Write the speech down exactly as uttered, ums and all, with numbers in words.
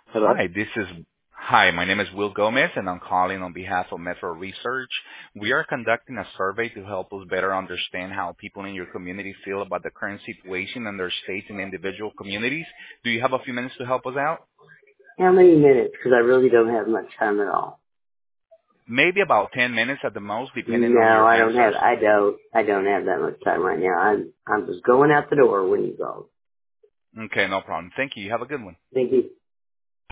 Hello? Hi, this is Hi, my name is Will Gomez, and I'm calling on behalf of Metro Research. We are conducting a survey to help us better understand how people in your community feel about the current situation in their states and individual communities. Do you have a few minutes to help us out? How many minutes? Because I really don't have much time at all. Maybe about ten minutes at the most, depending on No, your I don't have, answers. I don't, I don't have that much time right now. I'm, I'm just going out the door when you go. Okay, no problem. Thank you. You have a good one. Thank you.